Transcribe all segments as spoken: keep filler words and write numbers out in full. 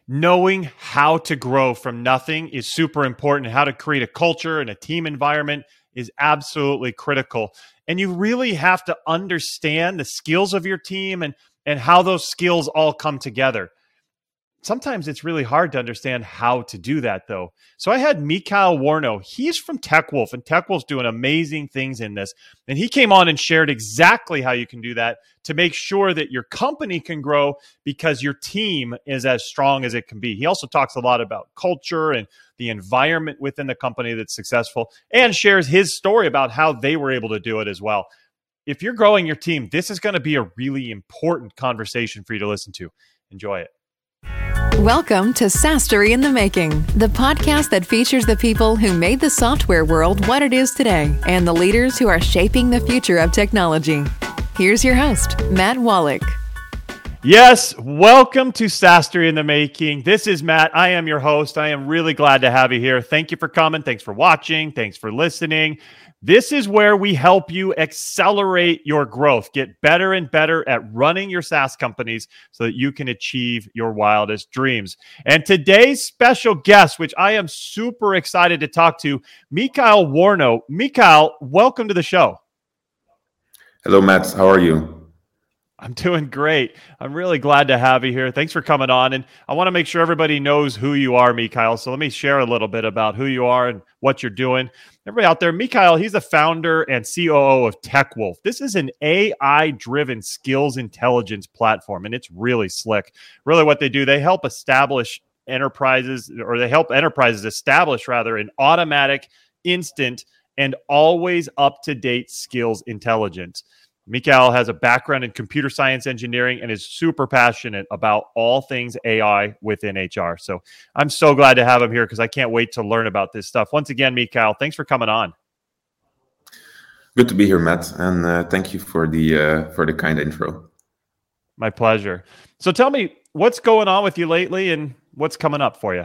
knowing how to grow from nothing is super important. How to create a culture and a team environment is absolutely critical. And you really have to understand the skills of your team and, and how those skills all come together. Sometimes it's really hard to understand how to do that, though. So I had Mikhail Warnow. He's from TechWolf, and TechWolf's doing amazing things in this. And he came on and shared exactly how you can do that to make sure that your company can grow because your team is as strong as it can be. He also talks a lot about culture and the environment within the company that's successful, and shares his story about how they were able to do it as well. If you're growing your team, this is going to be a really important conversation for you to listen to. Enjoy it. Welcome to SaaStory in the Making, the podcast that features the people who made the software world what it is today and the leaders who are shaping the future of technology. Here's your host, Matt Wallach. Yes, welcome to SaaStory in the Making. This is Matt. I am your host. I am really glad to have you here. Thank you for coming. Thanks for watching. Thanks for listening. This is where we help you accelerate your growth, get better and better at running your SaaS companies so that you can achieve your wildest dreams. And today's special guest, which I am super excited to talk to, Mikhail Warnow. Mikhail, welcome to the show. Hello, Matt. How are you? I'm doing great. I'm really glad to have you here. Thanks for coming on. And I want to make sure everybody knows who you are, Mikhail. So let me share a little bit about who you are and what you're doing. Everybody out there, Mikhail, he's the founder and C O O of TechWolf. This is an A I-driven skills intelligence platform, and it's really slick. Really what they do, they help establish enterprises, or they help enterprises establish, rather, an automatic, instant, and always up-to-date skills intelligence. Mikhail has a background in computer science engineering and is super passionate about all things A I within H R. So I'm so glad to have him here because I can't wait to learn about this stuff. Once again, Mikhail, thanks for coming on. Good to be here, Matt, and uh, thank you for the uh, for the kind intro. My pleasure. So tell me, what's going on with you lately and what's coming up for you?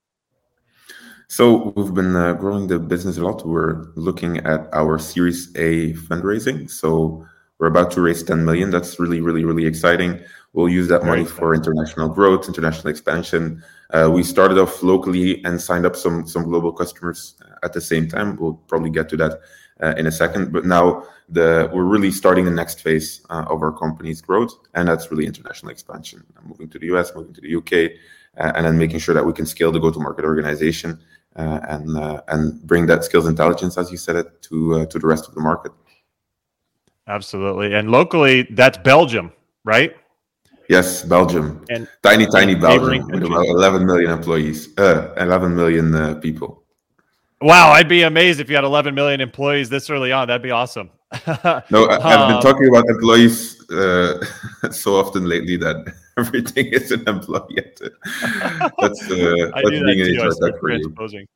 So we've been uh, growing the business a lot. We're looking at our Series A fundraising. So we're about to raise ten million. That's really, really, really exciting. We'll use that money for international growth, international expansion. Uh, we started off locally and signed up some some global customers at the same time. We'll probably get to that uh, in a second. But now the we're really starting the next phase uh, of our company's growth, and that's really international expansion. Moving to the U S, moving to the U K, uh, and then making sure that we can scale the go-to-market organization uh, and uh, and bring that skills intelligence, as you said it, to uh, to the rest of the market. Absolutely. And locally, that's Belgium, right? Yes, Belgium. And tiny, tiny Belgium with about eleven million employees, uh, eleven million uh, people. Wow, I'd be amazed if you had eleven million employees this early on. That'd be awesome. No, I, I've been talking about employees uh, so often lately that everything is an employee. That's, uh, that's being an H R tech for you.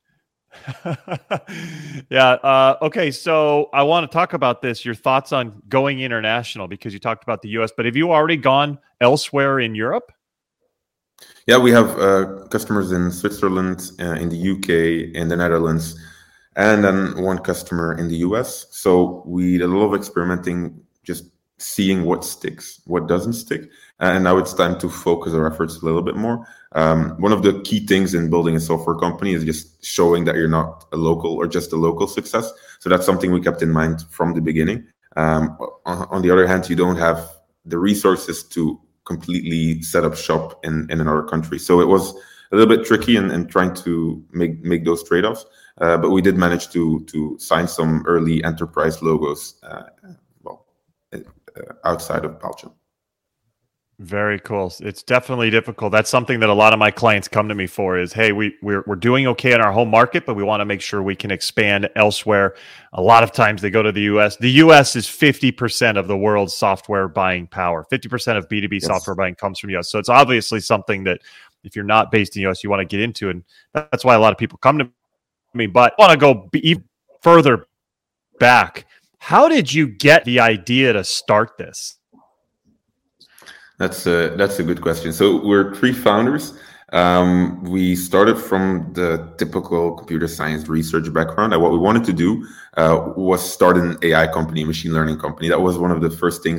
yeah. Uh, okay. So I want to talk about this, your thoughts on going international, because you talked about the U S, but have you already gone elsewhere in Europe? Yeah, we have uh, customers in Switzerland, uh, in the U K, in the Netherlands, and then one customer in the U S. So we did a lot of experimenting, just seeing what sticks, what doesn't stick. And now it's time to focus our efforts a little bit more. Um, one of the key things in building a software company is just showing that you're not a local or just a local success. So that's something we kept in mind from the beginning. Um, on, on the other hand, you don't have the resources to completely set up shop in, in another country. So it was a little bit tricky in, in trying to make, make those trade-offs. Uh, but we did manage to to sign some early enterprise logos uh, well, uh, outside of Belgium. Very cool. It's definitely difficult. That's something that a lot of my clients come to me for is, hey, we, we're, we're doing okay in our home market, but we want to make sure we can expand elsewhere. A lot of times they go to the U S. The U S is fifty percent of the world's software buying power. fifty percent of B two B yes. software buying comes from the U S. So it's obviously something that if you're not based in the U S, you want to get into. And that's why a lot of people come to me. But I want to go even further back. How did you get the idea to start this? That's a, that's a good question. So we're three founders. Um, we started from the typical computer science research background. And what we wanted to do uh, was start an A I company, machine learning company. That was one of the first things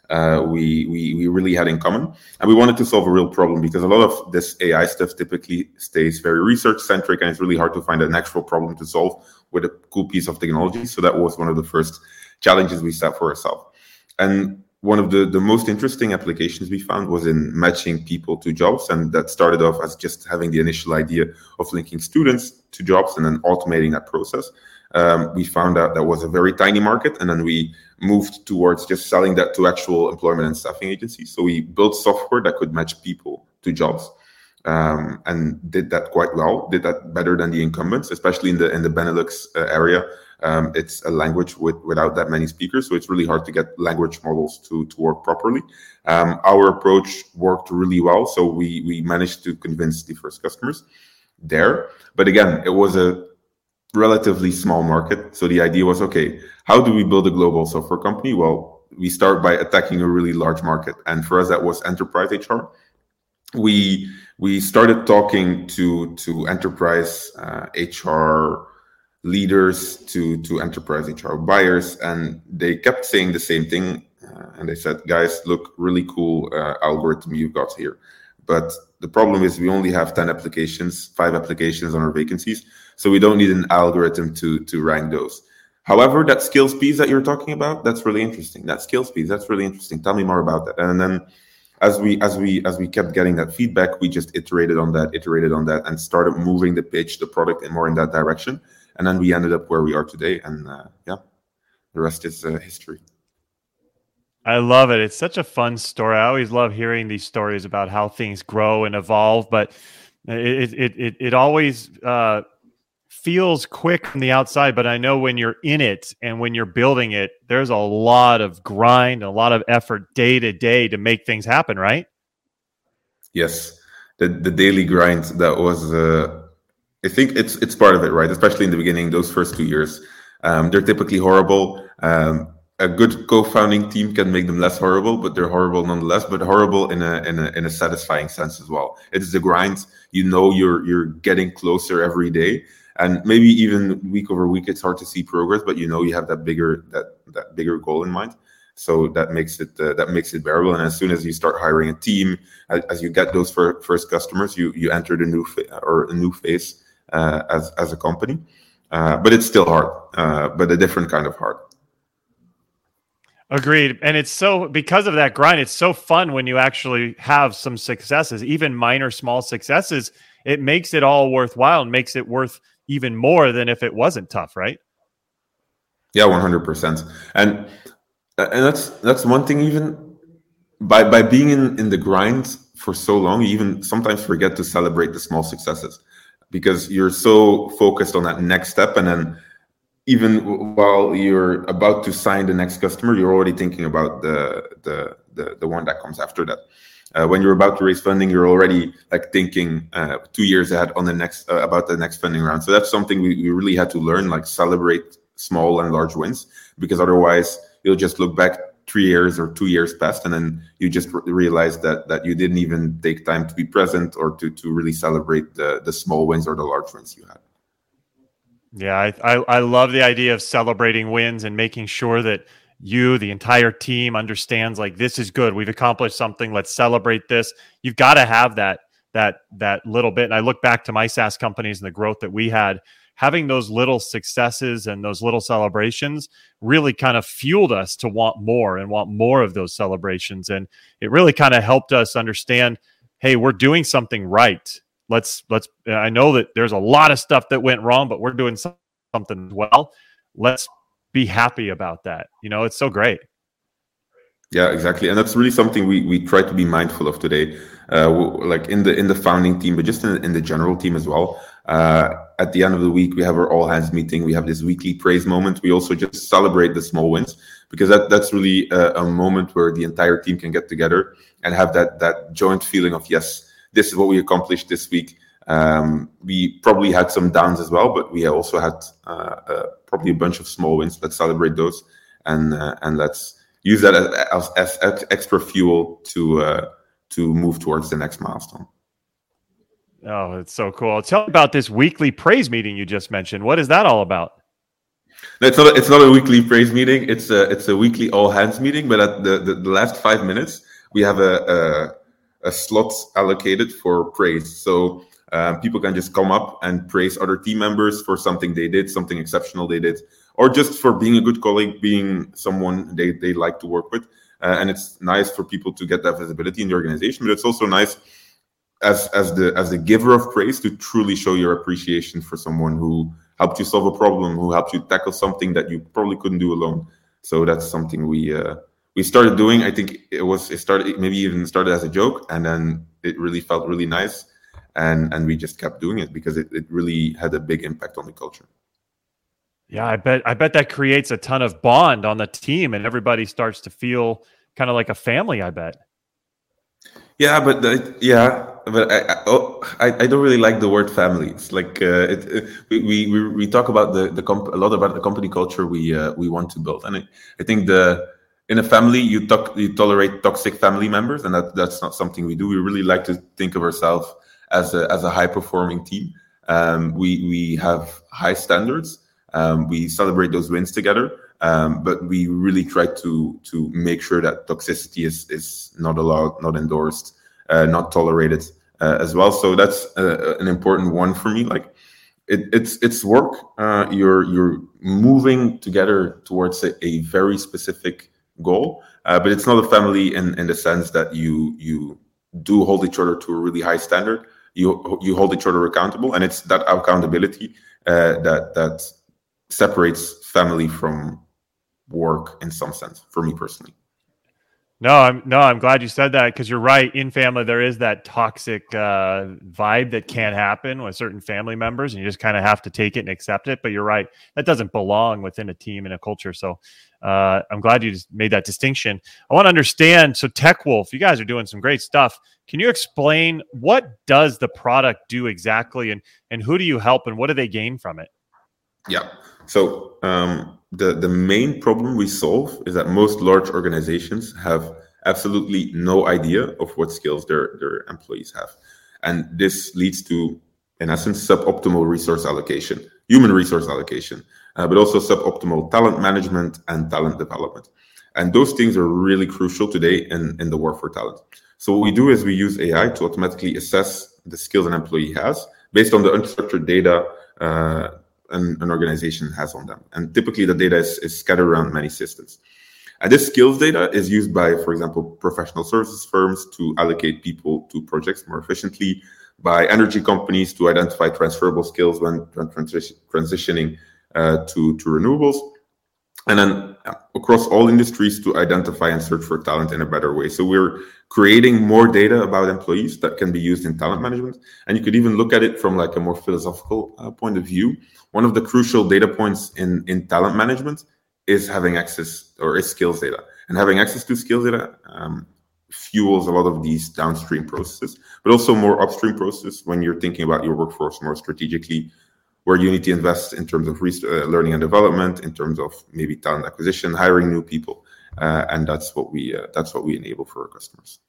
uh, we, we we really had in common, and we wanted to solve a real problem because a lot of this A I stuff typically stays very research centric, and it's really hard to find an actual problem to solve with a cool piece of technology. So that was one of the first challenges we set for ourselves. And one of the, the most interesting applications we found was in matching people to jobs. And that started off as just having the initial idea of linking students to jobs and then automating that process. Um, we found out that was a very tiny market, and then we moved towards just selling that to actual employment and staffing agencies. So we built software that could match people to jobs, um, and did that quite well, did that better than the incumbents, especially in the in the Benelux uh, area. Um, it's a language with, without that many speakers, so it's really hard to get language models to, to work properly. Um, our approach worked really well, so we we managed to convince the first customers there. But again, it was a relatively small market. So the idea was, okay, how do we build a global software company? Well, we start by attacking a really large market. And for us, that was enterprise H R. We we started talking to, to enterprise uh, H R leaders, to, to enterprise H R buyers, and they kept saying the same thing. Uh, and they said, guys, look, really cool uh, algorithm you've got here. But the problem is we only have ten applications, five applications on our vacancies. So we don't need an algorithm to, to rank those. However, that skills piece that you're talking about, that's really interesting. That skills piece, that's really interesting. Tell me more about that. And then as we as we as we kept getting that feedback, we just iterated on that, iterated on that, and started moving the pitch, the product, and more in that direction. And then we ended up where we are today. And uh, yeah, the rest is uh, history. I love it. It's such a fun story. I always love hearing these stories about how things grow and evolve, but it it it, it always uh, feels quick from the outside. But I know when you're in it and when you're building it, there's a lot of grind, a lot of effort day to day to make things happen, right? Yes, the the daily grind, that was, uh, I think it's it's part of it, right? Especially in the beginning, those first two years, um, they're typically horrible. Um, A good co-founding team can make them less horrible, but they're horrible nonetheless. But horrible in a in a in a satisfying sense as well. It's the grind. You know, you're you're getting closer every day, and maybe even week over week, it's hard to see progress. But you know, you have that bigger that that bigger goal in mind. So that makes it uh, that makes it bearable. And as soon as you start hiring a team, as, as you get those fir- first customers, you you enter the new fa- or a new phase uh, as as a company. Uh, but it's still hard, uh, but a different kind of hard. Agreed. And it's so, because of that grind, it's so fun when you actually have some successes, even minor, small successes. It makes it all worthwhile and makes it worth even more than if it wasn't tough, right? Yeah, one hundred percent. And and that's that's one thing, even by by being in, in the grind for so long, you even sometimes forget to celebrate the small successes because you're so focused on that next step. And then even while you're about to sign the next customer, you're already thinking about the the the, the one that comes after that. Uh, when you're about to raise funding, you're already like thinking uh, two years ahead on the next uh, about the next funding round. So that's something we, we really had to learn, like celebrate small and large wins, because otherwise you'll just look back three years or two years past, and then you just re- realize that that you didn't even take time to be present or to to really celebrate the the small wins or the large wins you had. Yeah, I, I I love the idea of celebrating wins and making sure that you, the entire team, understands like this is good. We've accomplished something. Let's celebrate this. You've got to have that that that little bit. And I look back to my SaaS companies and the growth that we had. Having those little successes and those little celebrations really kind of fueled us to want more and want more of those celebrations. And it really kind of helped us understand, hey, we're doing something right. Let's, let's, I know that there's a lot of stuff that went wrong, but we're doing something well. Let's be happy about that. You know, it's so great. Yeah, exactly. And that's really something we, we try to be mindful of today, uh, like in the in the founding team, but just in, in the general team as well. Uh, at the end of the week, we have our all hands meeting. We have this weekly praise moment. We also just celebrate the small wins, because that, that's really a, a moment where the entire team can get together and have that that joint feeling of, yes, this is what we accomplished this week. Um, we probably had some downs as well, but we also had uh, uh, probably a bunch of small wins. Let's celebrate those, and uh, and let's use that as, as, as extra fuel to uh, to move towards the next milestone. Oh, it's so cool. Tell me about this weekly praise meeting you just mentioned. What is that all about? No, it's not. A, it's not a weekly praise meeting. It's a it's a weekly all hands meeting. But at the, the, the last five minutes, we have a a, a slot allocated for praise. So um, people can just come up and praise other team members for something they did, something exceptional they did, or just for being a good colleague, being someone they they like to work with. Uh, and it's nice for people to get that visibility in the organization. But it's also nice as as the as the giver of praise to truly show your appreciation for someone who helped you solve a problem, who helped you tackle something that you probably couldn't do alone. So that's something we uh, we started doing. I think it was it started maybe even started as a joke, and then it really felt really nice, and and we just kept doing it because it, it really had a big impact on the culture. Yeah, I bet I bet that creates a ton of bond on the team, and everybody starts to feel kind of like a family, I bet. Yeah, but the, yeah, but I, I, oh, I I don't really like the word family. It's like uh, it, it, we, we we talk about the the comp- a lot about the company culture we uh, we want to build, and I, I think the in a family you talk you tolerate toxic family members, and that that's not something we do. We really like to think of ourselves as a as a high performing team. Um, we we have high standards. Um, we celebrate those wins together. Um, but we really try to to make sure that toxicity is is not allowed, not endorsed, uh, not tolerated uh, as well. So that's uh, an important one for me. Like it, it's it's work. Uh, you're you're moving together towards a, a very specific goal, uh, but it's not a family in, in the sense that you you do hold each other to a really high standard. You you hold each other accountable, and it's that accountability uh, that that separates family from work in some sense for me personally. No, I'm no, I'm glad you said that, because you're right. In family, there is that toxic uh, vibe that can happen with certain family members, and you just kind of have to take it and accept it. But you're right, that doesn't belong within a team and a culture. So uh, I'm glad you just made that distinction. I want to understand. So TechWolf, you guys are doing some great stuff. Can you explain what does the product do exactly, and and who do you help, and what do they gain from it? Yeah. So um, the, the main problem we solve is that most large organizations have absolutely no idea of what skills their, their employees have. And this leads to, in essence, suboptimal resource allocation, human resource allocation, uh, but also suboptimal talent management and talent development. And those things are really crucial today in, in the war for talent. So what we do is we use A I to automatically assess the skills an employee has based on the unstructured data uh, An, an organization has on them. And typically the data is, is scattered around many systems. And this skills data is used by, for example, professional services firms to allocate people to projects more efficiently, by energy companies to identify transferable skills when transition, transitioning uh, to, to renewables, and then across all industries to identify and search for talent in a better way. So we're creating more data about employees that can be used in talent management. And you could even look at it from like a more philosophical uh, point of view. One of the crucial data points in, in talent management is having access, or is skills data. And having access to skills data um, fuels a lot of these downstream processes, but also more upstream processes when you're thinking about your workforce more strategically, where you need to invest in terms of re- uh, learning and development, in terms of maybe talent acquisition, hiring new people, uh, and that's what we uh, that's what we enable for our customers.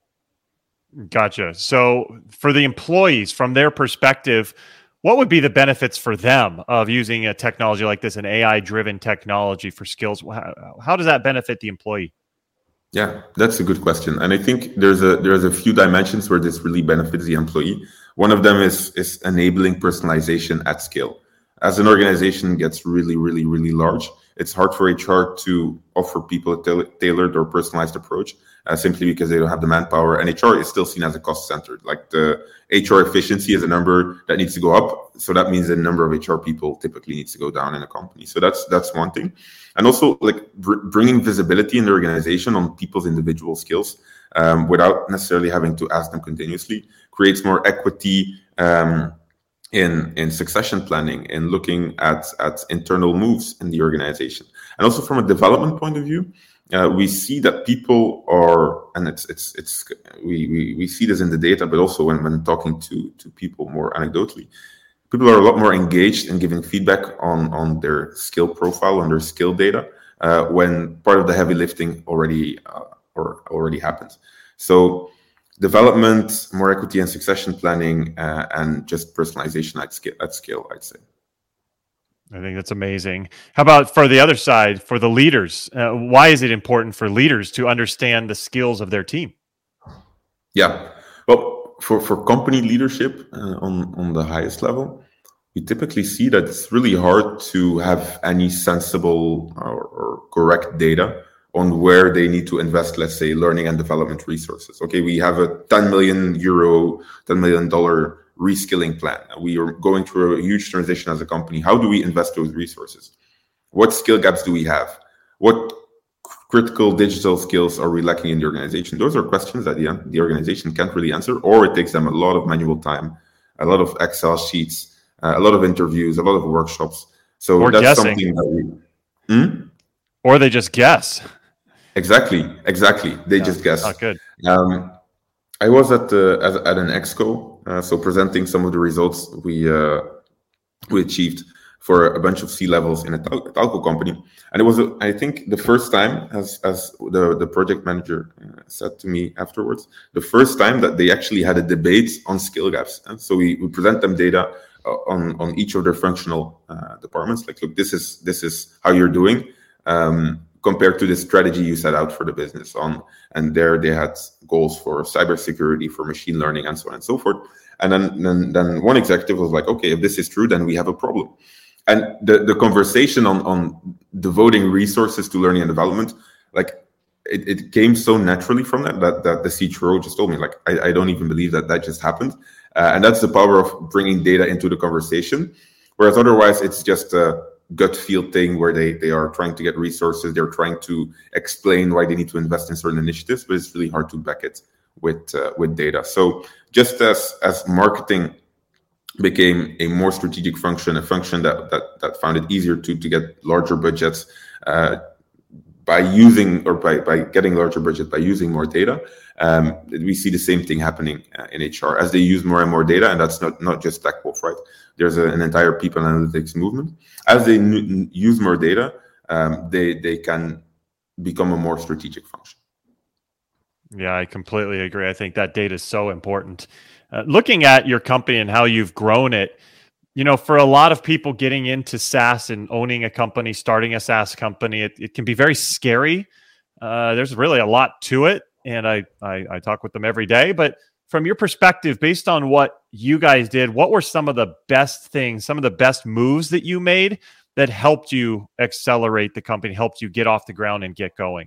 Gotcha. So for the employees, from their perspective, what would be the benefits for them of using a technology like this, an A I-driven technology for skills? How, how does that benefit the employee? Yeah, that's a good question, and I think there's a there's a few dimensions where this really benefits the employee. One of them is is enabling personalization at scale. As an organization gets really, really, really large, it's hard for H R to offer people a ta- tailored or personalized approach uh, simply because they don't have the manpower. And H R is still seen as a cost center. Like the H R efficiency is a number that needs to go up. So that means the number of H R people typically needs to go down in a company. So that's that's one thing. And also like br- bringing visibility in the organization on people's individual skills um, without necessarily having to ask them continuously creates more equity um, in in succession planning and looking at at internal moves in the organization. And also from a development point of view, uh, we see that people are, and it's it's it's we, we we see this in the data, but also when when talking to to people more anecdotally, people are a lot more engaged in giving feedback on on their skill profile, on their skill data, uh, when part of the heavy lifting already uh, or already happened. So development, more equity and succession planning, uh, and just personalization at scale, at scale, I'd say. I think that's amazing. How about for the other side, for the leaders? Uh, why is it important for leaders to understand the skills of their team? Yeah, well, for, for company leadership uh, on, on the highest level, we typically see that it's really hard to have any sensible or, or correct data on where they need to invest, let's say, learning and development resources. Okay, we have a ten million euro, ten million dollar reskilling plan. We are going through a huge transition as a company. How do we invest those resources? What skill gaps do we have? What critical digital skills are we lacking in the organization? Those are questions that the, the organization can't really answer, or it takes them a lot of manual time, a lot of Excel sheets, uh, a lot of interviews, a lot of workshops. So or that's guessing. something that we... Hmm? Or they just guess. Exactly, exactly. They yeah, just guess. Not good. Um, I was at the at, at an exco, uh, so presenting some of the results we uh, we achieved for a bunch of C levels in a tel- telco company, and it was uh, I think the first time, as as the the project manager uh, said to me afterwards, the first time that they actually had a debate on skill gaps. And so we, we present them data uh, on on each of their functional uh, departments. Like, look, this is this is how you're doing. Um, compared to the strategy you set out for the business on. And there they had goals for cybersecurity, for machine learning, and so on and so forth. And then, then, then one executive was like, okay, if this is true, then we have a problem. And the, the conversation on, on devoting resources to learning and development, like it, it came so naturally from that, that, that the C T O just told me, like, I, I don't even believe that that just happened. Uh, and that's the power of bringing data into the conversation. Whereas otherwise it's just a gut feel thing where they, they are trying to get resources, they're trying to explain why they need to invest in certain initiatives, but it's really hard to back it with uh, with data. So just as as marketing became a more strategic function, a function that that, that found it easier to, to get larger budgets uh, by using or by, by getting larger budget by using more data, um, we see the same thing happening uh, in H R as they use more and more data, and that's not, not just TechWolf, right? There's a, an entire people analytics movement. As they n- use more data, um, they they can become a more strategic function. Yeah, I completely agree. I think that data is so important. Uh, looking at your company and how you've grown it, you know, for a lot of people getting into SaaS and owning a company, starting a SaaS company, it, it can be very scary. Uh, there's really a lot to it, and I, I I talk with them every day. But from your perspective, based on what you guys did, what were some of the best things, some of the best moves that you made that helped you accelerate the company, helped you get off the ground and get going?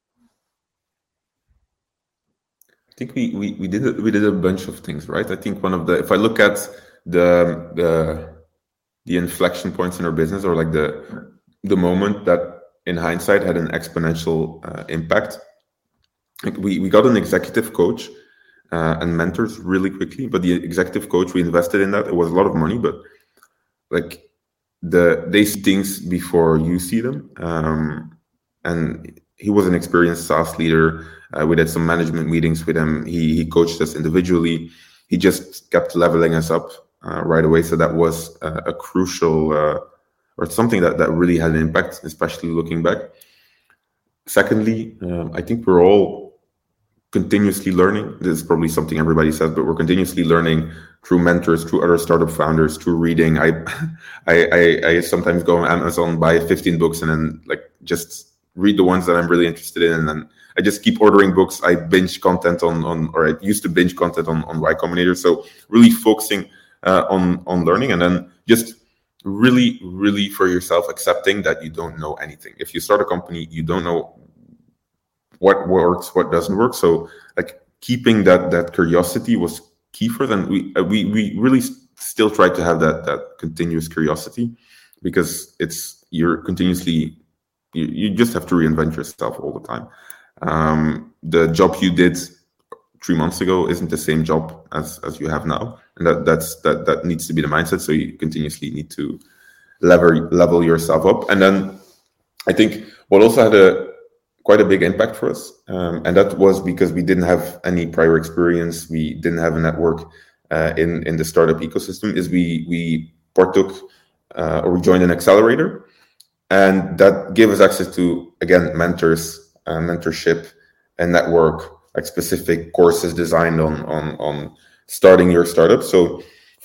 I think we we we did a, we did a bunch of things, right? I think one of the, if I look at the the the inflection points in our business, or like the the moment that in hindsight had an exponential uh, impact, like we we got an executive coach uh, and mentors really quickly. But the executive coach, we invested in that. It was a lot of money, but like the they see things before you see them, um, and he was an experienced SaaS leader. Uh, we did some management meetings with him. He he coached us individually. He just kept leveling us up uh, right away. So that was uh, a crucial uh, or something that, that really had an impact, especially looking back. Secondly, um, I think we're all continuously learning. This is probably something everybody says, but we're continuously learning through mentors, through other startup founders, through reading. I I, I, I sometimes go on Amazon, buy fifteen books, and then like just read the ones that I'm really interested in, and then I just keep ordering books. I binge content on, on or I used to binge content on, on Y Combinator. So really focusing uh, on, on learning, and then just really, really for yourself accepting that you don't know anything. If you start a company, you don't know what works, what doesn't work. So like keeping that that curiosity was key for them. We uh, we we really still try to have that that continuous curiosity, because it's you're continuously you, you just have to reinvent yourself all the time. Um, the job you did three months ago isn't the same job as, as you have now, and that that's that that needs to be the mindset. So you continuously need to level level yourself up. And then I think what also had a quite a big impact for us, um, and that was because we didn't have any prior experience, we didn't have a network uh, in in the startup ecosystem. Is we we partook uh, or we joined an accelerator, and that gave us access to, again, mentors. Uh, mentorship and network, like specific courses designed on on on starting your startup. So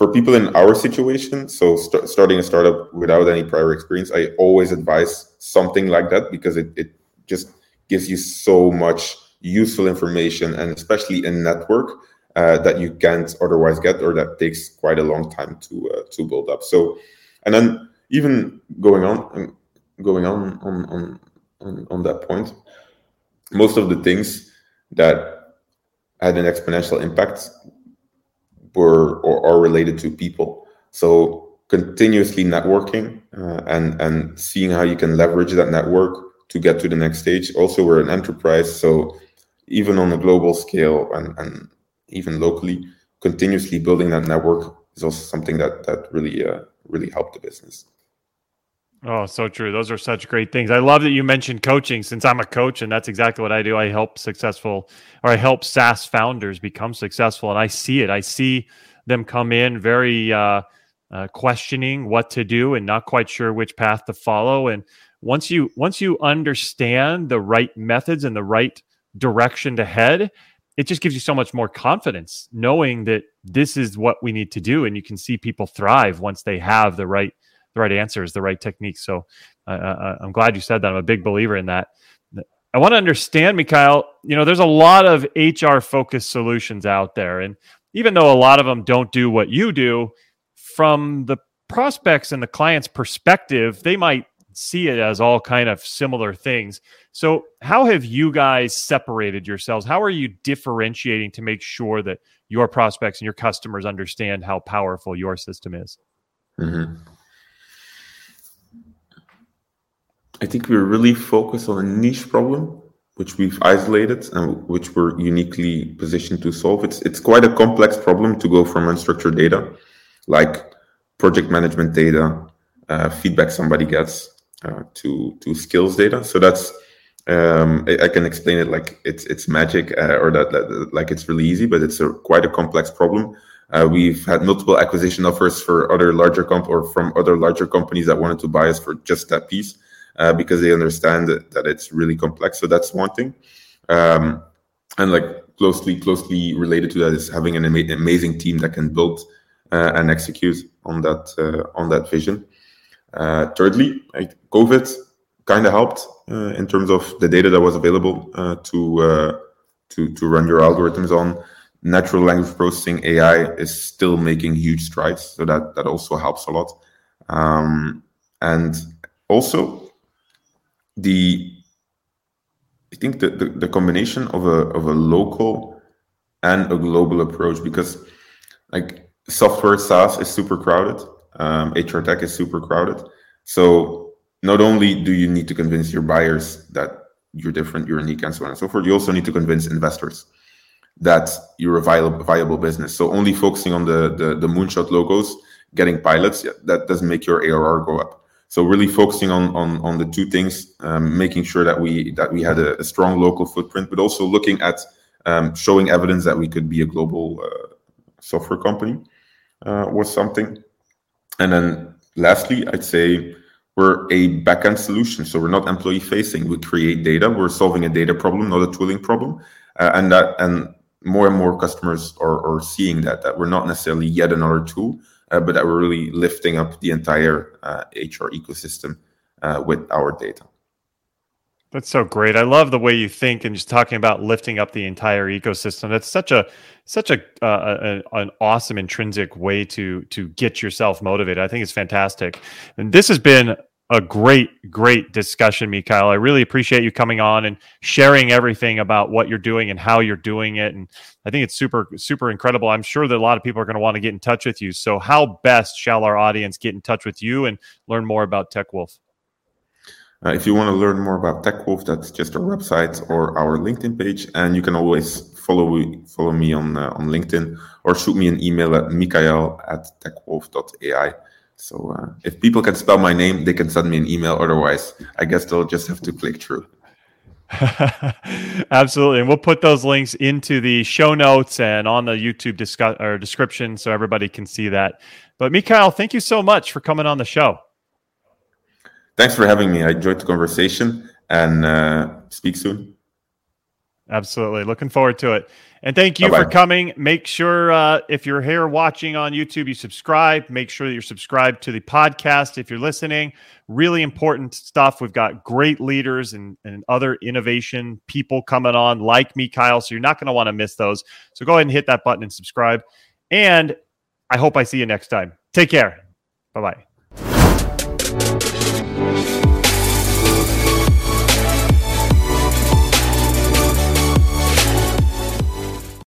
for people in our situation, so st- starting a startup without any prior experience, I always advise something like that, because it, it just gives you so much useful information, and especially a network uh, that you can't otherwise get, or that takes quite a long time to uh, to build up. So, and then even going on, going on on on on, on that point, most of the things that had an exponential impact were or are related to people. So continuously networking uh, and and seeing how you can leverage that network to get to the next stage. Also, we're an enterprise, so even on a global scale and, and even locally, continuously building that network is also something that that really uh, really helped the business. Oh, so true. Those are such great things. I love that you mentioned coaching, since I'm a coach, and that's exactly what I do. I help successful, or I help SaaS founders become successful, and I see it. I see them come in very uh, uh, questioning what to do and not quite sure which path to follow. And once you once you understand the right methods and the right direction to head, it just gives you so much more confidence, knowing that this is what we need to do. And you can see people thrive once they have the right the right answers, the right techniques. So uh, I'm glad you said that. I'm a big believer in that. I want to understand, Mikhail, you know, there's a lot of H R focused solutions out there. And even though a lot of them don't do what you do, from the prospects and the client's perspective, they might see it as all kind of similar things. So how have you guys separated yourselves? How are you differentiating to make sure that your prospects and your customers understand how powerful your system is? Mm-hmm. I think we're really focused on a niche problem, which we've isolated and which we're uniquely positioned to solve. It's it's quite a complex problem to go from unstructured data, like project management data, uh, feedback somebody gets, uh, to to skills data. So that's um, I, I can explain it like it's it's magic, uh, or that, that like it's really easy, but it's a quite a complex problem. Uh, we've had multiple acquisition offers for other larger comp or from other larger companies that wanted to buy us for just that piece. Uh, because they understand that, that it's really complex. So that's one thing. Um, and like closely, closely related to that is having an ama- amazing team that can build uh, and execute on that uh, on that vision. Uh, thirdly, like COVID kind of helped uh, in terms of the data that was available uh, to uh, to to run your algorithms on. Natural language processing, A I, is still making huge strides, so that that also helps a lot. Um, and also, The I think the, the, the combination of a of a local and a global approach, because like software SaaS is super crowded, um, H R tech is super crowded. So not only do you need to convince your buyers that you're different, you're unique, and so on and so forth, you also need to convince investors that you're a viable viable business. So only focusing on the the, the moonshot logos, getting pilots, yeah, that doesn't make your A R R go up. So really focusing on on on the two things, um, making sure that we that we had a, a strong local footprint, but also looking at um, showing evidence that we could be a global uh, software company uh, was something. And then lastly, I'd say we're a backend solution, so we're not employee facing. We create data. We're solving a data problem, not a tooling problem, uh, and that and more and more customers are, are seeing that that we're not necessarily yet another tool. Uh, but that we're really lifting up the entire uh, H R ecosystem uh, with our data. That's so great. I love the way you think, and just talking about lifting up the entire ecosystem. That's such a such a, uh, a an awesome intrinsic way to to get yourself motivated. I think it's fantastic. And this has been a great, great discussion, Mikhail. I really appreciate you coming on and sharing everything about what you're doing and how you're doing it. And I think it's super, super incredible. I'm sure that a lot of people are going to want to get in touch with you. So how best shall our audience get in touch with you and learn more about TechWolf? Uh, if you want to learn more about TechWolf, that's just our website or our LinkedIn page. And you can always follow me, follow me on uh, on LinkedIn, or shoot me an email at mikhail at techwolf dot a i. So uh, if people can spell my name, they can send me an email. Otherwise, I guess they'll just have to click through. Absolutely. And we'll put those links into the show notes and on the YouTube discuss- or description so everybody can see that. But Mikhail, thank you so much for coming on the show. Thanks for having me. I enjoyed the conversation, and uh, speak soon. Absolutely. Looking forward to it. And thank you Bye-bye. for coming. Make sure uh, if you're here watching on YouTube, you subscribe. Make sure that you're subscribed to the podcast if you're listening. Really important stuff. We've got great leaders and, and other innovation people coming on like me, Kyle. So you're not going to want to miss those. So go ahead and hit that button and subscribe. And I hope I see you next time. Take care. Bye-bye.